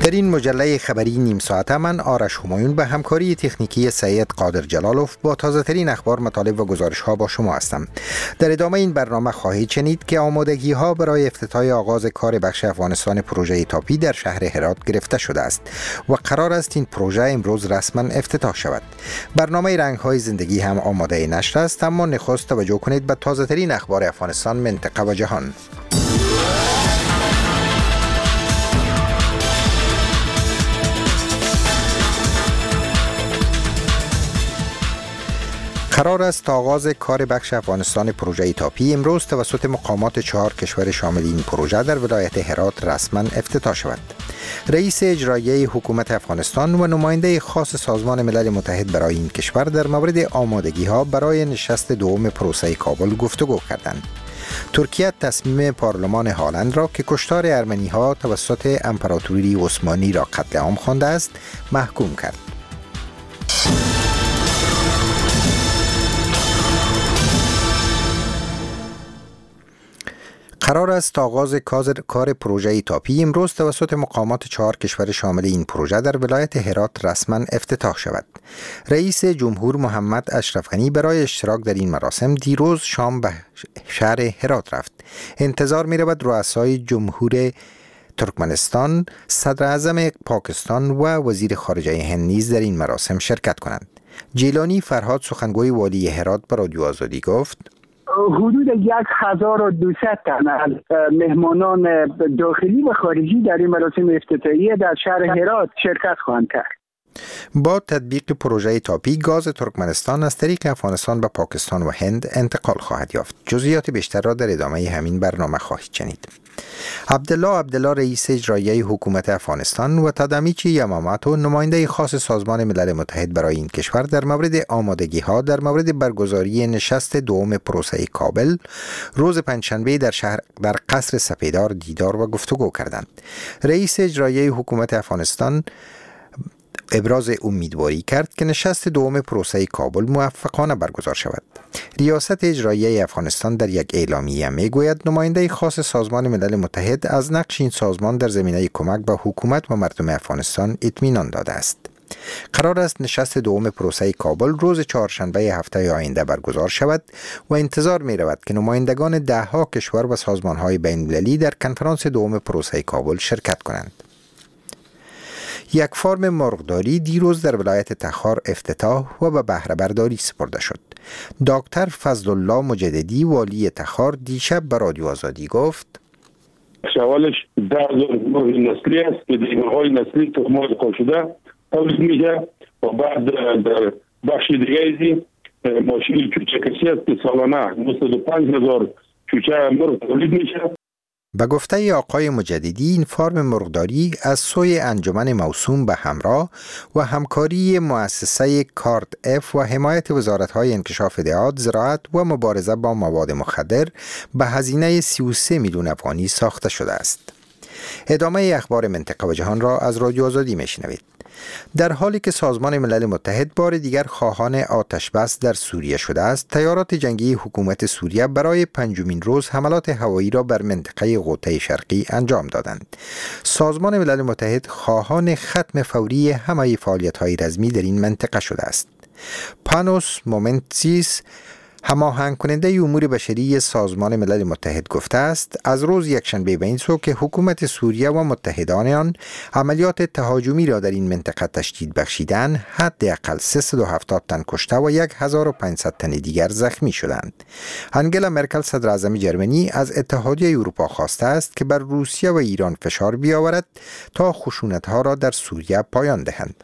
در این مجله خبری نیم ساعته من آرش همایون به همکاری تکنیکی سید قادر جلالوف با تازه ترین اخبار، مطالب و گزارش ها با شما هستم. در ادامه این برنامه خواهید شنید که آمادگی ها برای افتتاح آغاز کار بخش افغانستان پروژه تاپی در شهر هرات گرفته شده است و قرار است این پروژه امروز رسما افتتاح شود. برنامه رنگ های زندگی هم آماده نشر است، اما نخست توجه کنید به تازه ترین اخبار افغانستان، منطقه و جهان. قرار است تا آغاز کار بخش افغانستان پروژه تاپی امروز توسط مقامات 4 کشور شامل این پروژه در ولایت هرات رسما افتتاح شود. رئیس اجرایی حکومت افغانستان و نماینده خاص سازمان ملل متحد برای این کشور در مورد آمادگی ها برای نشست دوم پروسه کابل گفتگو کردند. ترکیه تصمیم پارلمان هلند را که کشتار ارمنی ها توسط امپراتوری عثمانی را قتل عام خوانده است محکوم کرد. قرار است تا آغاز کار پروژه تاپی امروز توسط مقامات 4 کشور شامل این پروژه در ولایت هرات رسما افتتاح شود. رئیس جمهور محمد اشرف غنی برای اشتراک در این مراسم دیروز شام به شهر هرات رفت. انتظار می رود رؤسای جمهور ترکمنستان، صدر اعظم پاکستان و وزیر خارجه هند نیز در این مراسم شرکت کنند. جیلانی فرهاد، سخنگوی والی هرات، به رادیو آزادی گفت: حدود 1200 تن از مهمانان داخلی و خارجی در این مراسم افتتاحیه در شهر هرات شرکت خواهند کرد. با تطبیق پروژه تاپی، گاز ترکمنستان از طریق افغانستان به پاکستان و هند انتقال خواهد یافت. جزئیات بیشتر را در ادامه همین برنامه خواهید شنید. عبدالله رئیس اجرایی حکومت افغانستان و تدامیچی یماماتو، نماینده خاص سازمان ملل متحد برای این کشور در مورد آمادگی ها در مورد برگزاری نشست دوم پروسه کابل روز پنجشنبه در قصر سپیدار دیدار و گفتگو کردند. رئیس اجرایی حکومت افغانستان ابراز امیدواری کرد که نشست دوم پروسه کابل موفقانه برگزار شود. ریاست اجرایی افغانستان در یک اعلامیه میگوید نماینده خاص سازمان ملل متحد از نقش این سازمان در زمینه کمک به حکومت و مردم افغانستان اطمینان داده است. قرار است نشست دوم پروسه کابل روز چهارشنبه هفته آینده برگزار شود و انتظار می رود که نمایندگان 10 کشور و سازمان های بین المللی در کنفرانس دوم پروسه کابل شرکت کنند. یک فارم مرغداری دیروز در ولایت تخار افتتاح و به بهره برداری سپرده شد. دکتر فضل الله مجددی، والی تخار، دیشب به رادیو آزادی گفت: اولش 10,000 مرغ نسلی است که دیگرهای نسلی تخم‌های قاشده تولید میشه و بعد در بخش دیگه ماشین چوچه کسی است که سالانه 95,000 چوچه مرغ تولید میشه. به گفته آقای مجددی، این فارم مرغداری از سوی انجمن موسوم به همراه و همکاری مؤسسه کارت اف و حمایت وزارت‌های انکشاف دهات، زراعت و مبارزه با مواد مخدر به هزینه 33 میلیون افغانی ساخته شده است. ادامه اخبار منطقه و جهان را از رادیو آزادی میشنوید. در حالی که سازمان ملل متحد بار دیگر خواهان آتش بس در سوریه شده است، تیارات جنگی حکومت سوریه برای 5مین روز حملات هوایی را بر منطقه غوطه شرقی انجام دادند. سازمان ملل متحد خواهان ختم فوری همه فعالیت‌های رزمی در این منطقه شده است. پانوس مومنتسیس، هماهنگ کننده امور بشری سازمان ملل متحد، گفته است از روز یکشنبه به این سو که حکومت سوریه و متحدان آن عملیات تهاجمی را در این منطقه تشدید بخشیدن، حداقل 370 تن کشته و 1500 تن دیگر زخمی شدند. انگلا مرکل، صدر اعظم جرمنی، از اتحادیه اروپا خواسته است که بر روسیه و ایران فشار بیاورد تا خشونت‌ها را در سوریه پایان دهند.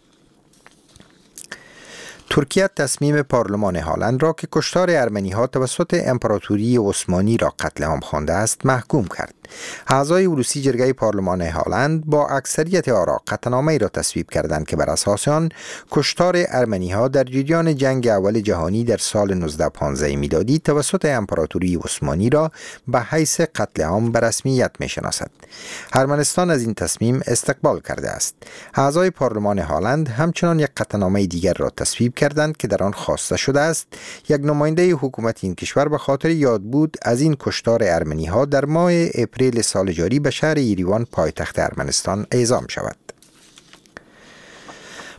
ترکیه تصمیم پارلمان هلند را که کشتار ارمنی ها توسط امپراتوری عثمانی را قتل عام خوانده است محکوم کرد. اعضای ولوسی جرگه پارلمان هلند با اکثریت آرا قطعنامه‌ای را تصویب کردند که بر اساس آن کشتار ارمنی ها در جریان جنگ اول جهانی در سال 1915 میلادی توسط امپراتوری عثمانی را به حیث قتل عام به رسمیت میشناسد. ارمنستان از این تصمیم استقبال کرده است. اعضای پارلمان هلند همچنان یک قطعنامه دیگر را تصویب کردند که در آن خواسته شده است یک نماینده حکومت این کشور به خاطر یادبود از این کشتار ارمنی ها در ماه اپریل سال جاری به شهر یریوان، پایتخت ارمنستان، اعزام شود.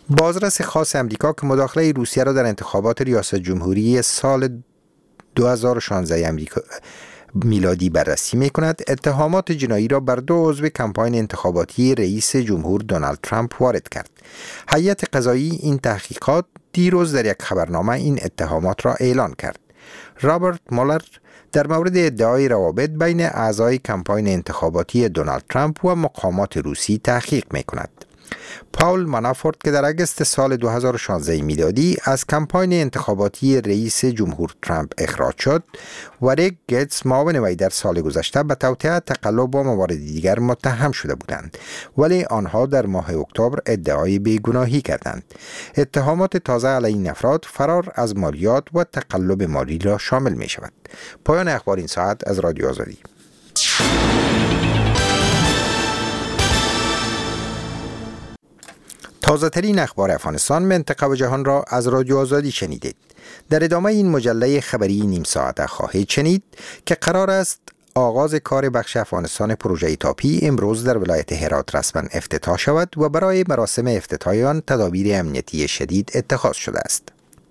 بازرس خاص امریکا که مداخله روسیه را در انتخابات ریاست جمهوری سال 2016 امریکا میلادی بررسی می کند، اتهامات جنایی را بر 2 عضو کمپاین انتخاباتی رئیس جمهور دونالد ترامپ وارد کرد. هیئت قضایی این تحقیقات دیروز در یک خبرنامه این اتهامات را اعلان کرد. رابرت مولر در مورد ادعای روابط بین اعضای کمپاین انتخاباتی دونالد ترامپ و مقامات روسی تحقیق می کند. پاول مانافورت که در اگست سال 2016 میلادی از کمپاین انتخاباتی رئیس جمهور ترامپ اخراج شد و ریک گیتس معاون وی در سال گذشته به توطئه تقلب و موارد دیگر متهم شده بودند، ولی آنها در ماه اکتبر ادعای بیگناهی کردند. اتهامات تازه علیه این افراد فرار از مالیات و تقلب مالی را شامل می شود. پایان اخبار این ساعت از رادیو آزادی. تازه ترین اخبار افغانستان، منطقه و جهان را از رادیو آزادی شنیدید. در ادامه این مجله خبری نیم ساعته خواهید شنید که قرار است آغاز کار بخش افغانستان پروژه تاپی امروز در ولایت هرات رسما افتتاح شود و برای مراسم افتتاح آن تدابیر امنیتی شدید اتخاذ شده است.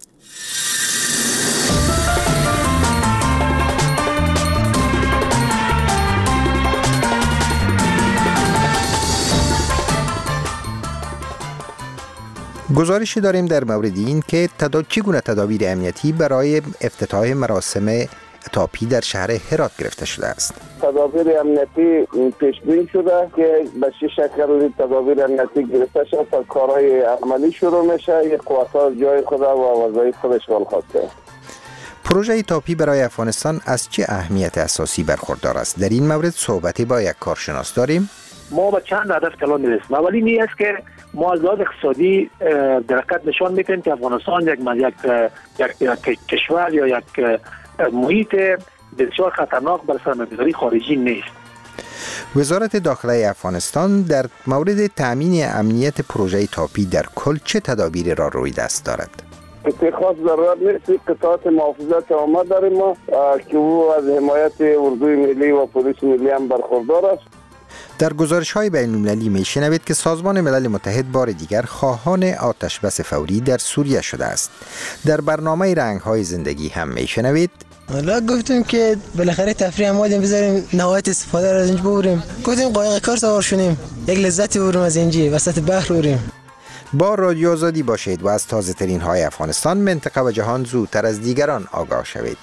گزارشی داریم در مورد این که چگونه تدابیر امنیتی برای افتتاح مراسم تاپی در شهر هرات گرفته شده است. تدابیر امنیتی پیش بینی شده که به چه شکل تدابیر امنیتی گرفته شده تا کارهای عملی شروع میشه. یک قوت‌ها جای خود و وظایف خودش ول خواسته. پروژه تاپی برای افغانستان از چه اهمیت اساسی برخوردار است؟ در این مورد صحبتی با یک کارشناس داریم. ما به چند هدف کلان میرسیم. اولی این است که ما از لحاظ اقتصادی درقت نشان میتیم که افغانستان یک کشور یا یک محیط بسیار خطرناک برای سرمایه‌گذاری خارجی نیست. وزارت داخله افغانستان در مورد تامین امنیت پروژه تاپی در کل چه تدابیری را روی دست دارد؟ اتخاذ ضرورت نیست. قطعات محافظت آمد داریم ما که او از حمایت اردوی ملی و پلیس ملی هم برخوردار است. در گزارش‌های بین‌المللی می‌شنوید که سازمان ملل متحد بار دیگر خواهان آتش بس فوری در سوریه شده است. در برنامه رنگ‌های زندگی هم می‌شنوید حالا گفتیم که بالاخره تفریح آمدیم بذاریم نهایت استفاده را از اینجا ببریم. گفتیم قایق کار سوار شدیم. یک لذتی ببریم از اینجا وسط بحر بریم. با رادیو آزادی باشید و از تازه‌ترین های افغانستان، منطقه و جهان زودتر از دیگران آگاه شوید.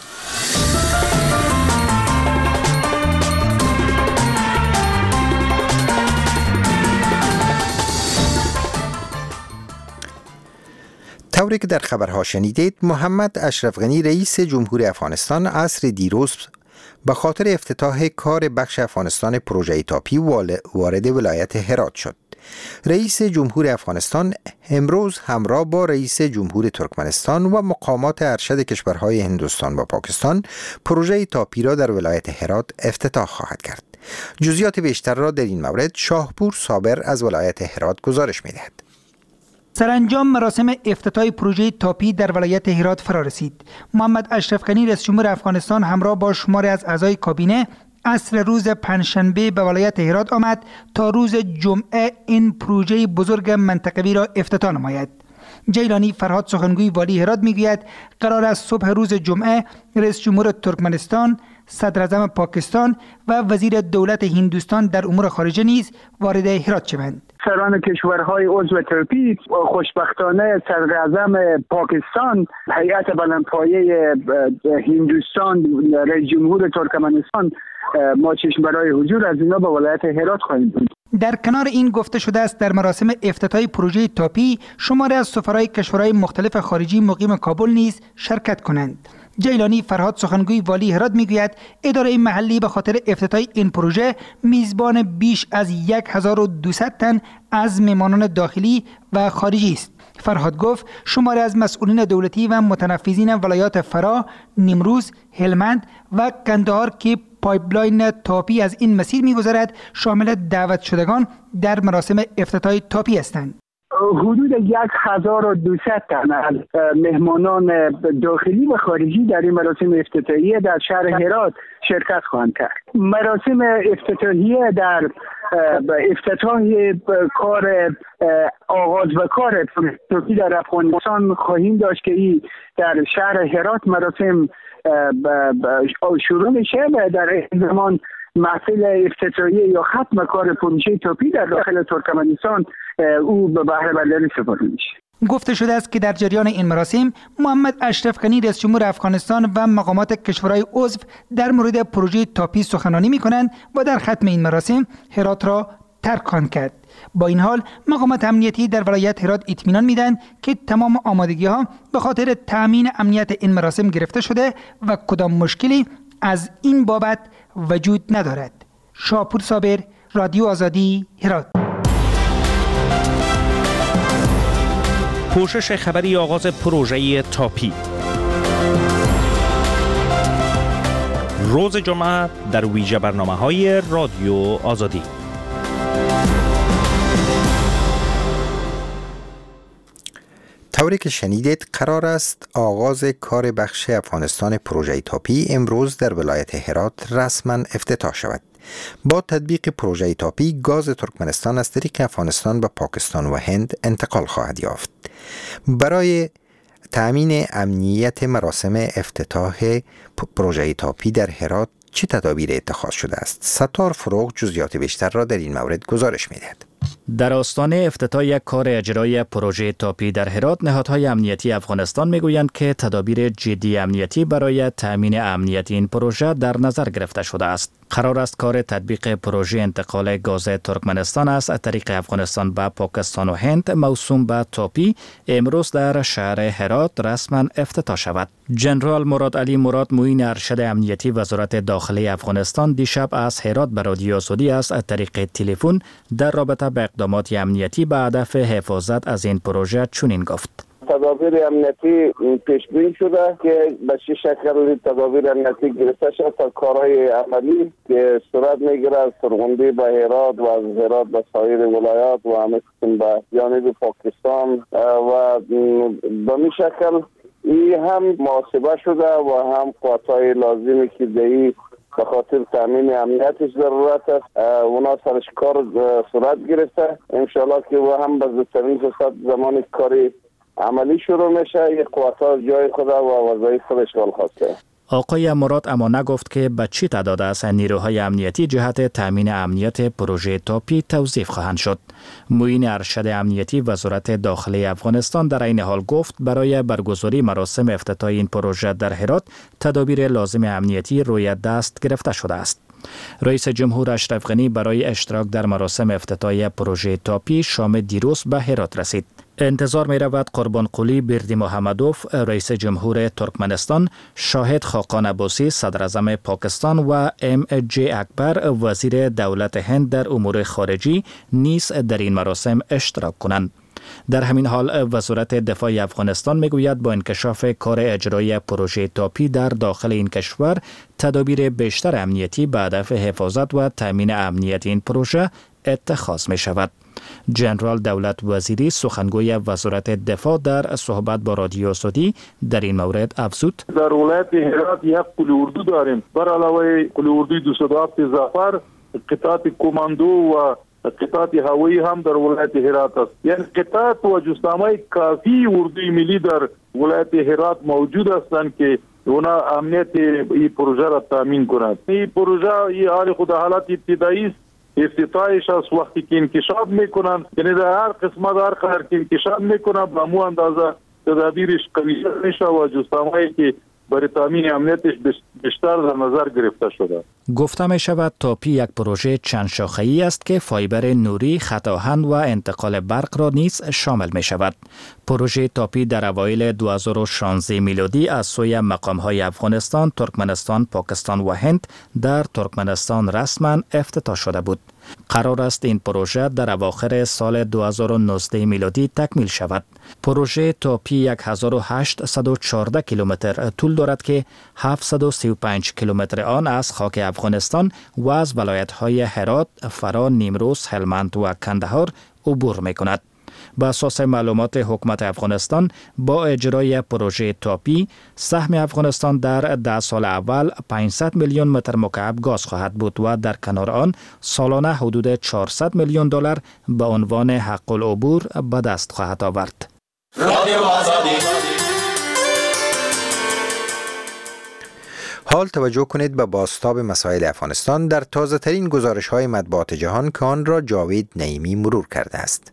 طوری که در خبرها شنیدید، محمد اشرف غنی رئیس جمهور افغانستان عصر دیروز به خاطر افتتاح کار بخش افغانستان پروژه تاپی وارد ولایت هرات شد. رئیس جمهور افغانستان امروز همراه با رئیس جمهور ترکمنستان و مقامات ارشد کشورهای هندوستان و پاکستان پروژه تاپی را در ولایت هرات افتتاح خواهد کرد. جزئیات بیشتر را در این مورد شاهپور صابر از ولایت هرات گزارش می‌دهد. سرانجام مراسم افتتاح پروژه تاپی در ولایت هرات فرا رسید. محمد اشرف غنی رئیس جمهور افغانستان همراه با شماری از اعضای کابینه عصر روز پنجشنبه به ولایت هرات آمد تا روز جمعه این پروژه بزرگ منطقوی را افتتاح نماید. جیلانی فرهاد سخنگوی والی هرات میگوید قرار است صبح روز جمعه رئیس جمهور ترکمنستان، صدر اعظم پاکستان و وزیر دولت هندوستان در امور خارجه نیز وارد هرات شوند. سران کشورهای عضو تاپی، خوشبختانه صدر اعظم پاکستان، هیئت بلندپایه هندوستان، رئیس جمهور ترکمنستان ما چشم برای حضور از اینا به ولایت هرات خواهیم بود. در کنار این گفته شده است در مراسم افتتاح پروژه تاپی شماری از سفرای کشورهای مختلف خارجی مقیم کابل نیز شرکت کنند. جیلانی فرهاد سخنگوی والی هرات میگوید اداره محلی به خاطر افتتاح این پروژه میزبان بیش از 1200 تن از مهمانان داخلی و خارجی است. فرهاد گفت شماری از مسئولین دولتی و متنفذین ولایات فرا، نیمروز، هلمند و قندهار که پایپلاین تاپی از این مسیر می‌گذرد شامل دعوت شدگان در مراسم افتتاح تاپی هستند. حدود 1200 تن از مهمانان داخلی و خارجی در این مراسم افتتاحیه در شهر هرات شرکت خواهند کرد. مراسم افتتاحیه در افتتاح کار آغاز و کار توپی در افغانستان خواهیم داشت که این در شهر هرات مراسم شروع میشه و در این زمان محفل افتتاحیه یا ختم کار پروژه توپی در داخل ترکمنستان او به بهره برداری سپرده میشه. گفته شده است که در جریان این مراسم محمد اشرف غنی رئیس جمهور افغانستان و مقامات کشورهای عضو در مورد پروژه تاپی سخنرانی می‌کنند و در ختم این مراسم هرات را ترک خواهند کرد. با این حال مقامات امنیتی در ولایت هرات اطمینان میدن که تمام آمادگی‌ها به خاطر تامین امنیت این مراسم گرفته شده و کدام مشکلی از این بابت وجود ندارد. شاپور صابر، رادیو آزادی، هرات. پوشش خبری آغاز پروژه تاپی. روز جمعه در ویژه برنامه‌های رادیو آزادی. طوری که شنیدید قرار است آغاز کار بخش افغانستان پروژه تاپی امروز در ولایت هرات رسما افتتاح شود. با تطبیق پروژه تاپی گاز ترکمنستان از طریق افغانستان به پاکستان و هند انتقال خواهد یافت. برای تأمین امنیت مراسم افتتاح پروژه تاپی در هرات چه تدابیر اتخاذ شده است؟ ستار فروغ جزئیات بیشتر را در این مورد گزارش می‌دهد. در آستانه افتتاح یک کار اجرایی پروژه تاپی در هرات، نهادهای امنیتی افغانستان میگویند که تدابیر جدی امنیتی برای تأمین امنیت این پروژه در نظر گرفته شده است. قرار است کار تطبیق پروژه انتقال گاز ترکمنستان از طریق افغانستان به پاکستان و هند موسوم به تاپی امروز در شهر هرات رسما افتتاح شود. جنرال مراد علی مراد معین ارشد امنیتی وزارت داخلی افغانستان دیشب از هرات به رادیو آزادی از طریق تلفن در رابطه با اقدامات امنیتی به هدف حفاظت از این پروژه چنین گفت: تدابیر امنیتی پیش بینی شده که به چه شکل تدابیر امنیتی گرفته شد تا کارهای عملی که صورت میگیره از فرغندی به هرات و از هرات به سایر ولایات و همه قسم به جانب پاکستان و به می شکل این هم محاسبه شده و هم قوتهای لازمی که دهی به خاطر تامین امنیتش ضرورت است اونا سرش کار صورت گرفته. انشالله که و هم به زودترین فرصت زمان کاری عملی شروع میشه. یک قوت‌ها جای خود و وظایف خودش اشغال خواسته. آقای مراد اما نگفت که به چی تعداد از نیروهای امنیتی جهت تامین امنیت پروژه تاپی توظیف خواهند شد. معین ارشد امنیتی وزارت داخلی افغانستان در این حال گفت برای برگزاری مراسم افتتاح این پروژه در هرات تدابیر لازم امنیتی روی دست گرفته شده است. رئیس جمهور اشرف غنی برای اشتراک در مراسم افتتاحیه پروژه تاپی شام دیروز به هرات رسید. انتظار می رود قربانقلی بردی محمدوف رئیس جمهور ترکمنستان، شاهد خاقان عباسی صدر اعظم پاکستان و ام جی اکبر وزیر دولت هند در امور خارجی نیز در این مراسم اشتراک کنند. در همین حال وزارت دفاع افغانستان میگوید با انکشاف کار اجرایی پروژه تاپی در داخل این کشور تدابیر بیشتر امنیتی به هدف حفاظت و تامین امنیت این پروژه اتخاذ می شود. جنرال دولت وزیری سخنگوی وزارت دفاع در صحبت با رادیو آزادی در این مورد افزود: در ولایت هرات یک قلی اردو داریم. بر علاوه قلی اردوی 207 ظفر، قطعات کماندو و قطعات هوایی هم در ولایت هرات است. یعنی قطعات و جسامه کافی اردوی ملی در ولایت هرات موجود هستند که اونا امنیت این پروژه را تامین کنند. این پروژه این حال خود حالت ابتدایی است. افتتاحش از وقتی که انکشاف میکنند، یعنی در هر قسمت هر قرار که انکشاف میکنند به مو اندازه تدابیرش قوی میشه و جسامه‌ای که برای تامین امنیتش بیشتر در نظر گرفته شده. گفته می شود تاپی یک پروژه چند شاخه‌ای است که فایبر نوری، خط آهن و انتقال برق را نیز شامل می شود. پروژه تاپی در اوایل 2016 میلادی از سوی مقام‌های افغانستان، ترکمنستان، پاکستان و هند در ترکمنستان رسما افتتاح شده بود. قرار است این پروژه در اواخر سال 2019 میلادی تکمیل شود. پروژه تاپی 1814 کیلومتر طول دارد که 735 کیلومتر آن از خاک افغانستان و از ولایت‌های هرات، فرا، نیمروز، هلمند و کندهار عبور می‌کند. به اساس معلومات حکومت افغانستان با اجرای پروژه تاپی سهم افغانستان در 10 سال اول 500 میلیون متر مکعب گاز خواهد بود و در کنار آن سالانه حدود 400 میلیون دلار به عنوان حق العبور به دست خواهد آورد. حال توجه کنید به بازتاب مسائل افغانستان در تازه ترین گزارش های مطبوعات جهان که آن را جاوید نعیمی مرور کرده است.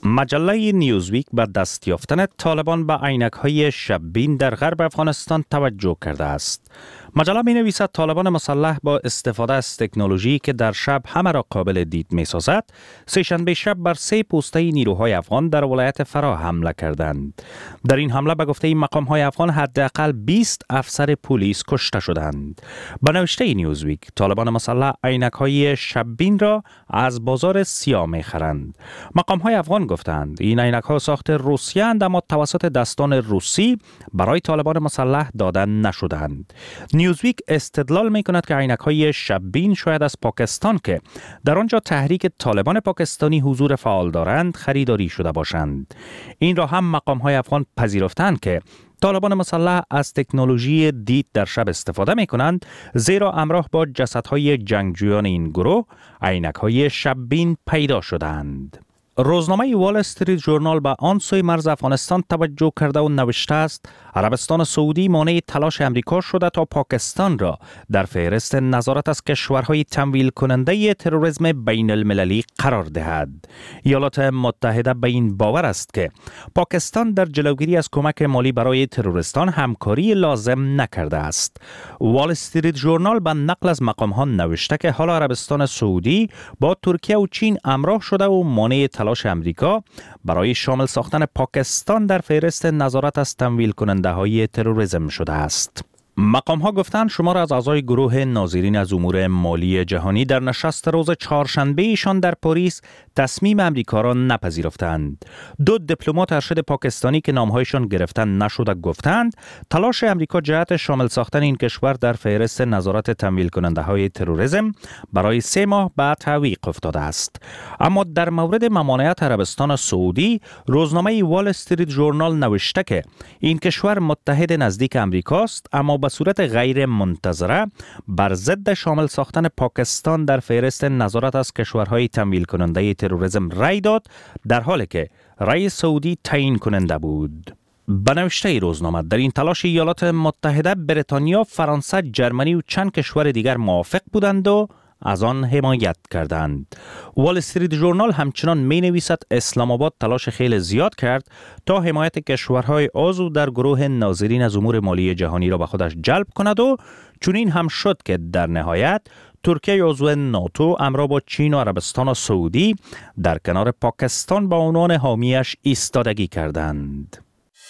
مجله نیوزویک به دست یافتن طالبان به عینک‌های شب‌بین در غرب افغانستان توجه کرده است. مجله می نویسد طالبان مسلح با استفاده از تکنولوژی که در شب همه را قابل دید می سازد، سه‌شنبه شب بر 3 پوسته نیروهای افغان در ولایت فرا حمله کردند. در این حمله به گفته مقام‌های افغان حداقل 20 افسر پلیس کشته شدند. به نوشته نیوزویک، طالبان مسلح عینک‌های شب‌بین را از بازار سیاه می‌خرند. مقام‌های افغان گفتند این عینک‌ها ساخت روسیه اند اما توسط دستان روسی برای طالبان مسلح داده نشدند. نیوزویک استدلال می کند که عینک‌های شب‌بین شاید از پاکستان که در آنجا تحریک طالبان پاکستانی حضور فعال دارند خریداری شده باشند. این را هم مقام‌های افغان پذیرفتند که طالبان مسلح از تکنولوژی دید در شب استفاده می کنند، زیرا همراه با جسدهای جنگجویان این گروه عینک‌های شب‌بین پیدا شدند. روزنامه وال استریت ژورنال به آن سوی مرز افغانستان توجه کرده و نوشته است عربستان سعودی مانع تلاش امریکا شده تا پاکستان را در فهرست نظارت از کشورهای تمویل کننده تروریسم بین المللی قرار دهد. ایالات متحده به این باور است که پاکستان در جلوگیری از کمک مالی برای تروریستان همکاری لازم نکرده است. وال استریت ژورنال به نقل از مقام‌ها نوشته که حالا عربستان سعودی با ترکیه و چین همراه شده و مانع تلاش امریکا برای شامل ساختن پاکستان در فهرست نظارت از تمویل کننده های تروریسم شده است. مقام ها گفتند شمار از اعضای گروه ناظرین از امور مالی جهانی در نشست روز چهارشنبه ایشان در پاریس تصمیم امریکا را نپذیرفتند. 2 دیپلمات ارشد پاکستانی که نامهایشان گرفته نشده گفتند تلاش امریکا جهت شامل ساختن این کشور در فهرست نظارت تمویل کننده های تروریسم برای 3 ماه بعد تعویق افتاده است. اما در مورد ممانعت عربستان سعودی، روزنامه وال استریت ژورنال نوشته که این کشور متحد نزدیک امریکاست اما به صورت غیر منتظره بر ضد شامل ساختن پاکستان در فهرست نظارت از کشورهای تمویل کننده تروریسم رأی داد، در حالی که رأی سعودی تعیین کننده بود. به نوشته روزنامه در این تلاش ایالات متحده، بریتانیا، فرانسه، جرمنی و چند کشور دیگر موافق بودند و از آن حمایت کردند. وال استریت ژورنال همچنان می نویسد اسلام آباد تلاش خیلی زیاد کرد تا حمایت کشورهای عضو در گروه ناظرین از امور مالی جهانی را به خودش جلب کند و چنین هم شد که در نهایت ترکیه عضو ناتو همراه با چین و عربستان و سعودی در کنار پاکستان با عنوان حامیش ایستادگی کردند.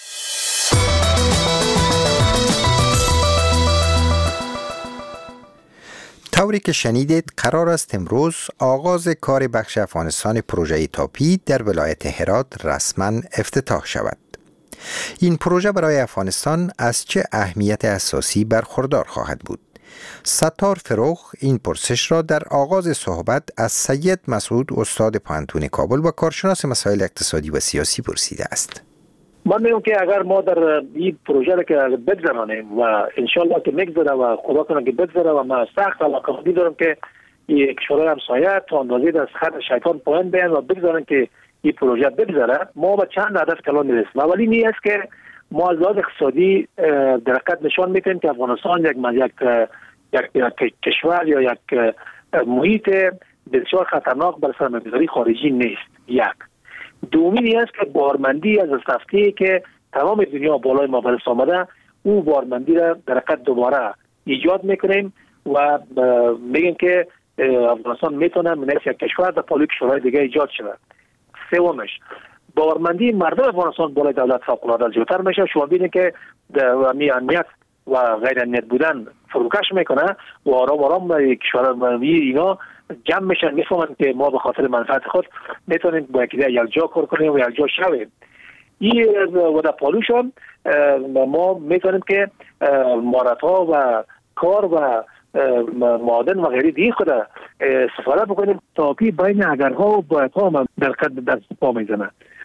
طوری که شنیدید قرار است امروز آغاز کار بخش افغانستان پروژه تاپی در ولایت هرات رسما افتتاح شود. این پروژه برای افغانستان از چه اهمیت اساسی برخوردار خواهد بود؟ ستار فروخ این پرسش را در آغاز صحبت از سید مسعود استاد پوهنتون کابل و کارشناس مسائل اقتصادی و سیاسی پرسیده است. من میگم که اگر ما در این پروژه را که بگذرانیم و انشالله که میگذره و خدا کنه که بگذره و من سخت علاقه‌مندی دارم که این کشورهای همسایه تا اندازه از خط شیطان پایین بیان و بگذارن که این پروژه بگذره، ما به چند هدف کلان میرسیم. اولی این است که ما از لحاظ اقتصادی در حقیقت نشان میدیم که افغانستان یک کشور یا یک محیط بسیار خطرناک برای سرمایه‌گذاری خارجی نیست. یک. دومی این است که بارمندی از هفته که تمام دنیا بالای ما برس آمده، او بارمندی را در حقیقت دوباره ایجاد میکنیم و میگیم که افغانستان میتونه من یک کشور در پالوی کشورهای دیگه ایجاد شود. سومش، بارمندی مردم افغانستان بالای دولت فوق‌العاده زیادتر میشه. شما ببینید که امنیت و غیر امنیت بودن فروکش میکنه و آرام آرام کشورهای اینا جمع میشن، میفهمن که ما به خاطر منفعت خود میتونیم با یک جا کار کنیم و یک جا شویم. این و در پالوشان ما میتونیم که مهارت‌ها و کار و معادن و غیره دیگه خود استفاده بکنیم تا که بین اگرها و بایدها هم در پا میزنه.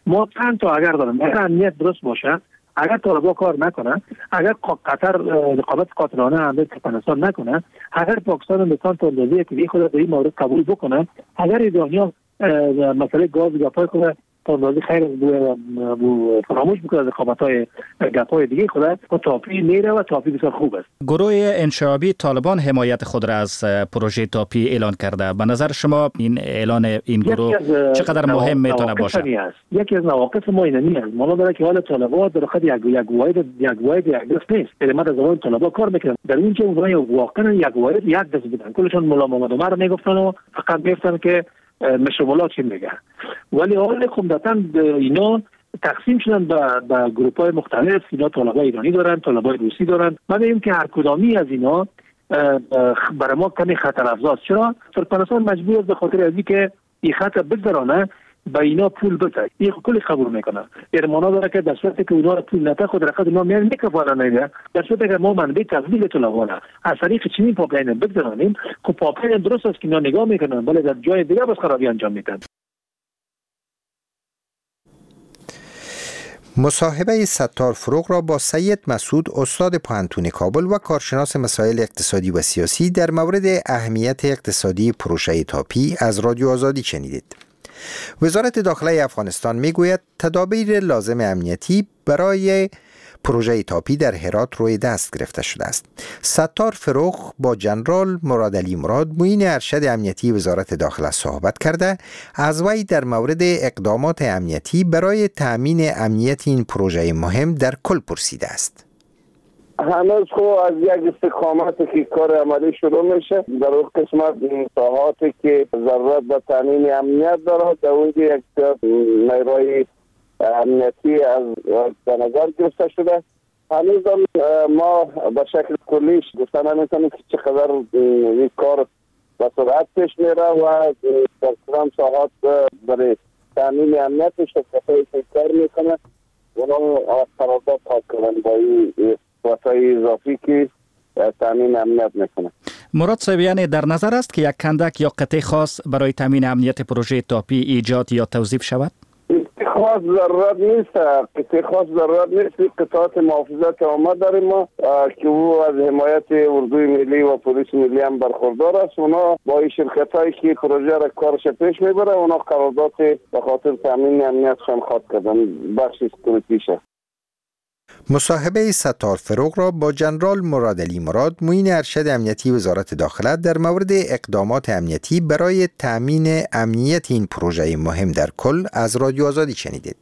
ما چند تا اگر داریم، اگر امنیت درست باشه، اگر طالبان کار نکنه، اگر قطر رقابت قاطعانه اندر ترکمنستان نکنه، اگر پاکستان و هندوستان تا اندازه‌ای که خود در این مورد قبول بکنه، اگر ایرانی‌ها مسئله گاز گپای کنه تا اندازه خیر فراموش بکنه رقابت‌های گپای دیگه خود و تاپی میره و تاپی بسیار خوب است. گروه انشعابی طالبان حمایت خود را از پروژه تاپی اعلان کرده. به نظر شما این اعلان این گروه چقدر مهم میتونه باشه؟ یکی از نواقص ما اینمی است. ما داره که حال طالبان در خود یک واحد دست نیست. علمت از زمان طالبان کار میکنن. در این که اونها واقعا یک واحد یک دست بودن. کلشون مولا محمد عمر میگفتن و فقط میگفتن که مشروبات چی میگه. ولی حال خمدتاً اینا تقسیم شدن به گروپ‌های مختلف. اینا طالبای ایرانی دارن، طالبای روسی دارن. ما میگیم که هر کدامی از اینا برای ما کمی خطر افزاست. چرا؟ ترکمنستان مجبور است به خاطر از اینکه این خطر بگذرانه به اینا پول بده. این کلی قبول میکنه. یعنی معنا داره که در صورتی که اونا پول نده خود رقم اونا میان میکفالن نمیده. در صورتی که ما منبع تبدیل طلبانه از طریق چنین پاپلاین بگذرانیم، خب پاپلاین درست است که اینا نگاه میکنن ولی در جای دیگه بس خرابی انجام میدن. مصاحبه ستار فروغ را با سید مسعود استاد پوهنتون کابل و کارشناس مسائل اقتصادی و سیاسی در مورد اهمیت اقتصادی پروژه تاپی از رادیو آزادی شنیدید. وزارت داخله افغانستان میگوید تدابیر لازم امنیتی برای پروژه تاپی در هرات روی دست گرفته شده است. ستار فروغ با جنرال مرادعلی مراد معین ارشد امنیتی وزارت داخله صحبت کرده از وی در مورد اقدامات امنیتی برای تأمین امنیت این پروژه مهم در کل پرسیده است. هنوز خب از یک استقامتی که کار عملی شروع میشه در اون قسمت ساحاتی که ضرورت به تامین امنیت داره در اونجا یک نیروی امنیتی از به نظر گرفته شده. هنوز ما به شکل کلیش گفتن نمیتونیم که چقدر این کار به سرعت پیش میره و در کدام ساحات برای تامین امنیت شرکت‌هایی که کار میکنه اونا قرارداد خواهد کردن با این وسایل اضافی که تامین امنیت میکنه. مراد صاحب، یعنی در نظر است که یک کندک یا قطعه خاص برای تامین امنیت پروژه تاپی ایجاد یا توظیف شود؟ خاص ضرورت نیست، قطعه خاص ضرورت نیست. قطعات محافظت عامه داریم ما که او از حمایت اردوی ملی و پلیس ملی هم برخوردار است. اونا با این شرکت هایی که پروژه را کارش پیش میبره اونا قرارداد به خاطر تامین امنیت هم خواهد کردن بخش سکیوریتیشه. مصاحبه ستار فروغ را با جنرال مرادعلی مراد معین ارشد امنیتی وزارت داخله در مورد اقدامات امنیتی برای تأمین امنیت این پروژه مهم در کل از رادیو آزادی شنیدید.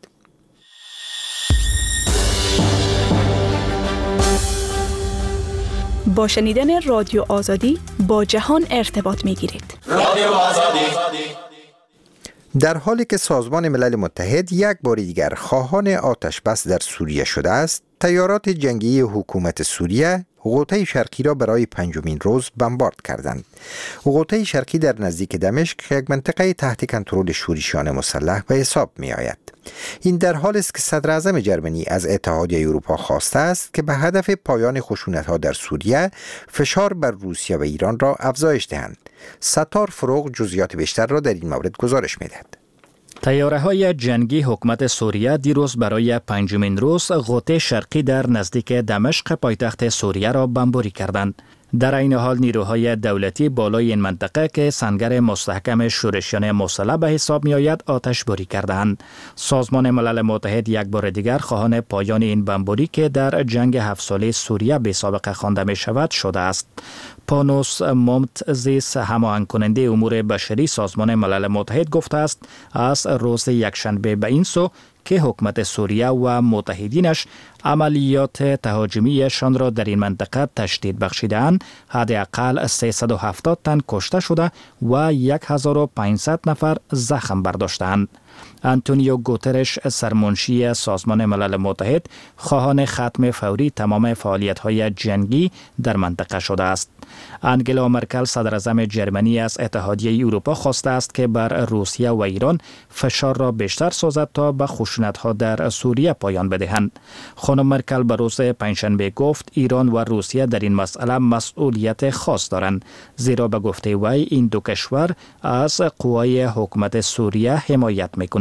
با شنیدن رادیو آزادی با جهان ارتباط می‌گیرید. رادیو آزادی. در حالی که سازمان ملل متحد یک بار دیگر خواهان آتش بس در سوریه شده است، تیارات جنگی حکومت سوریه غوطه شرقی را برای پنجمین روز بمبارد کردند. غوطه شرقی در نزدیک دمشق یک منطقه تحت کنترل شورشیان مسلح به حساب می آید. این در حالی است که صدر اعظم جرمنی از اتحادیه اروپا خواسته است که به هدف پایان خشونت‌ها در سوریه فشار بر روسیه و ایران را افزایش دهند. ستار فروغ جزئیات بیشتر را در این مورد گزارش می‌دهد. تیاره‌های جنگی حکومت سوریه دیروز برای پنجمین روز غوطه شرقی در نزدیک دمشق پایتخت سوریه را بمباری کردند. در این حال نیروهای دولتی بالای این منطقه که سنگر مستحکم شورشیان مسلح به حساب می آید آتش باری کردند. سازمان ملل متحد یک بار دیگر خواهان پایان این بمباری که در جنگ 7 ساله سوریه به سابقه خوانده می شود شده است. پانوس مومتزیس، هماهنگ کننده امور بشری سازمان ملل متحد، گفته است از روز یکشنبه به این سو که حکومت سوریه و متحدینش عملیات تهاجمیشان را در این منطقه تشدید بخشیدند، حداقل 370 تن کشته شده و 1500 نفر زخم برداشتند. آنتونیو گوترش، سرمنشی سازمان ملل متحد، خواهان ختم فوری تمام فعالیت‌های جنگی در منطقه شده است. انگلا مرکل، صدر اعظم جرمنی، از اتحادیه اروپا خواسته است که بر روسیه و ایران فشار را بیشتر سازد تا به خشونت‌ها در سوریه پایان بدهند. خانم مرکل به روز پنجشنبه گفت ایران و روسیه در این مسئله مسئولیت خاص دارند، زیرا به گفته وی این دو کشور از قوای حکومت سوریه حمایت می‌کنند.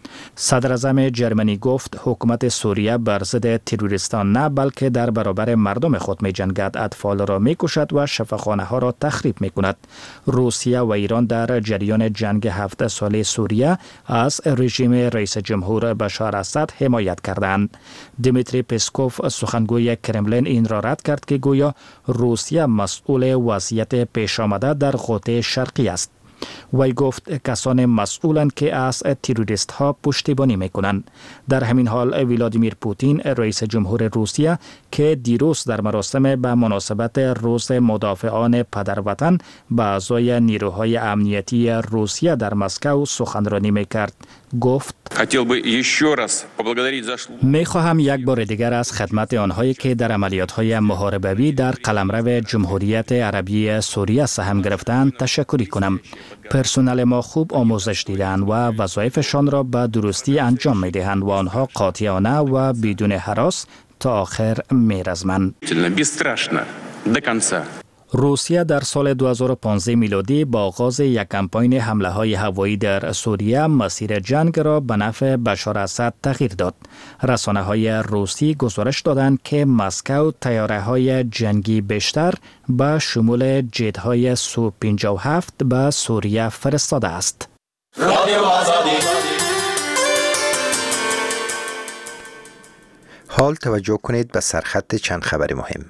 صدر اعظم جرمنی گفت حکومت سوریه بر ضد تروریستان نه بلکه در برابر مردم خود می جنگد، اطفال را می کشد و شفاخانه ها را تخریب می کند. روسیه و ایران در جریان جنگ 7 ساله سوریه از رژیم رئیس جمهور بشار اسد حمایت کردند. دیمیتری پسکوف سخنگوی کرملین این را رد کرد که گویا روسیه مسئول وضعیت پیش آمده در قطب شرقی است. وی گفت کسان مسئولند که از تروریست ها پشتیبانی می کنند. در همین حال ولادیمیر پوتین رئیس جمهور روسیه که دیروز در مراسم به مناسبت روز مدافعان پدروطن به اعضای نیروهای امنیتی روسیه در مسکو سخنرانی می کرد گفت می خواهم یک بار دیگر از خدمت آنهایی که در عملیات های محاربوی در قلمرو جمهوریت عربی سوریه سهم گرفتند تشکر کنم. پرسنل ما خوب آموزش دیدند و وظایفشان را به درستی انجام می دهند و آنها قاطعانه و بدون هراس تا آخر می رزمند. روسیه در سال 2015 میلادی با آغاز یک کمپاین حمله های هوایی در سوریه مسیر جنگ را به نفع بشار اسد تغییر داد. رسانه های روسی گزارش دادند که مسکو طیاره های جنگی بیشتر به شمول جت های سو 57 به سوریه فرستاده است. حال توجه کنید به سرخط چند خبر مهم.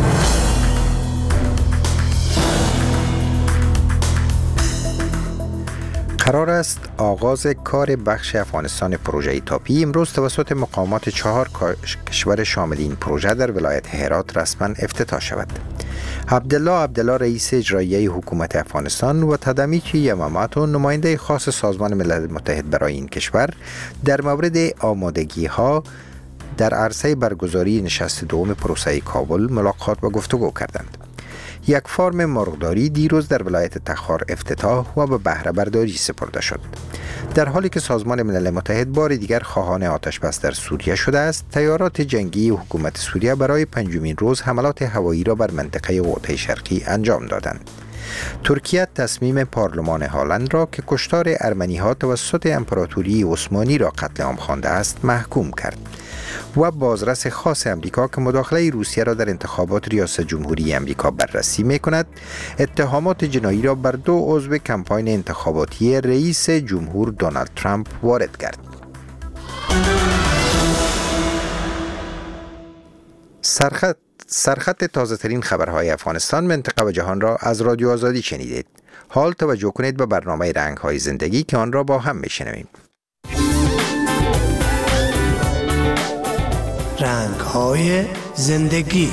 قرار است آغاز کار بخش افغانستان پروژه تاپی امروز توسط مقامات 4 کشور شامل این پروژه در ولایت هرات رسما افتتاح شود. عبدالله رئیس اجرایی حکومت افغانستان و تدامیچی یماماتو نماینده خاص سازمان ملل متحد برای این کشور در مورد آمادگی ها در عرصه برگزاری نشست دوم پروسه کابل ملاقات و گفتگو کردند. یک فارم مرغداری دیروز در ولایت تخار افتتاح و به بهره برداری سپرده شد. در حالی که سازمان ملل متحد بار دیگر خواهان آتش بس در سوریه شده است، تیارات جنگی حکومت سوریه برای 5مین روز حملات هوایی را بر منطقه قطب شرقی انجام دادند. ترکیه تصمیم پارلمان هالند را که کشتار ارمنی ها توسط امپراتوری عثمانی را قتل عام خوانده است محکوم کرد و بازرس خاص امریکا که مداخله روسیه را در انتخابات ریاست جمهوری امریکا بررسی می کند اتهامات جنایی را بر 2 عضو کمپاین انتخاباتی رئیس جمهور دونالد ترامپ وارد کرد. سرخط تازه ترین خبرهای افغانستان، منطقه و جهان را از رادیو آزادی شنیدید. حال توجه کنید به برنامه رنگ‌های زندگی که آن را با هم میشنویم. رنگ‌های زندگی.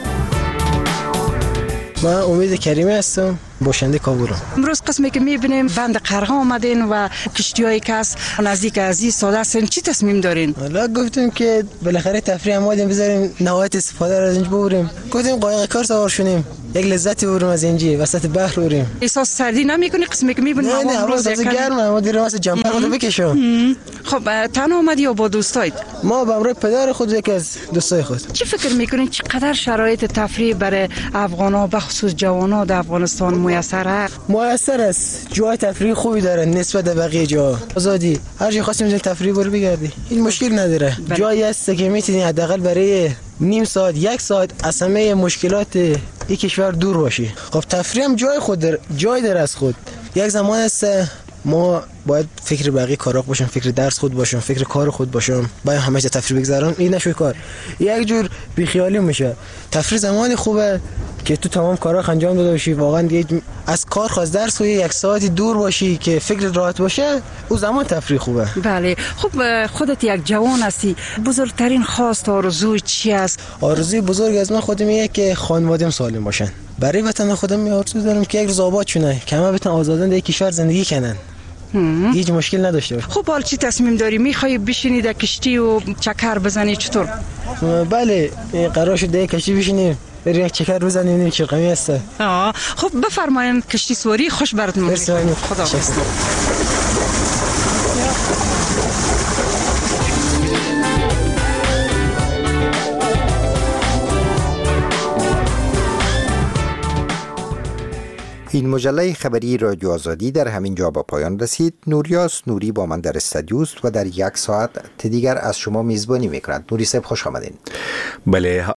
من امید کریمی هستم، باشنده کابلم. امروز قسمی که میبینیم بند قرغه آمدین و کشتیایی که از نزدیک عزیز ساده هستین، چی تصمیم دارین؟ حالا گفتیم که بالاخره تفریح آمدیم بذاریم نهایت استفاده را از اینجا ببریم. گفتیم قایق کار سوار شونیم، یک لذتی ببریم از اینجا وسط بحر بریم. احساس سردی نمیکنی قسمی که میبینیم؟ نه امروز گرمه، ما دیرم واسه جمپر خود بکشم. خب تنها آمدی یا با دوستایت؟ ما با همراه پدر خود یکی از دوستای خود. چی فکر میکنین چقدر شرایط تفریح برای افغانا به خصوص جوانا در افغانستان میسر است؟ جای تفریح خوبی داره نسبت به بقیه جا. آزادی هر جا خواستیم تفریح برو بگردی، این مشکل نداره. جایی هست که میتونی حداقل برای نیم ساعت 1 ساعت از همه مشکلات این کشور دور باشی. خب تفریح هم جای خود داره، جای داره از خود. یک زمان است ما باید فکر بقیه کارا باشم، فکر درس خود باشم، فکر کار خود باشم، باید همه جا تفریح بگذارم. این نشوی کار یک جور بیخیالی میشه. تفریح زمانی خوبه که تو تمام کارا انجام داده باشی، واقعا دیگه از کار خواست درس و 1 ساعتی دور باشی که فکر راحت باشه، اون زمان تفریح خوبه. بله. خب خودت یک جوان هستی، بزرگترین خواست آرزوی چی است؟ آرزوی بزرگ از من خودم اینه که خانواده‌ام سالم باشن. برای وطن خودم آرزو دارم که یک روز آباد شونه، که همه بتونن آزادانه در کشور زندگی کنن. هیچ مشکل نداشته باشه. خب حال چی تصمیم داری؟ میخوای بشینی در کشتی و چکر بزنی چطور؟ بله قرار شده یک کشتی بشینیم بریم یک چکر بزنیم، این چرقمی هسته. خب بفرمایین کشتی سواری خوش براتون میگم. خدا حافظ. این مجله خبری رادیو آزادی در همین جا با پایان رسید. نوریاس نوری با من در استودیو است و در یک ساعت دیگر از شما میزبانی میکند. نوری صاحب خوش آمدین. بله،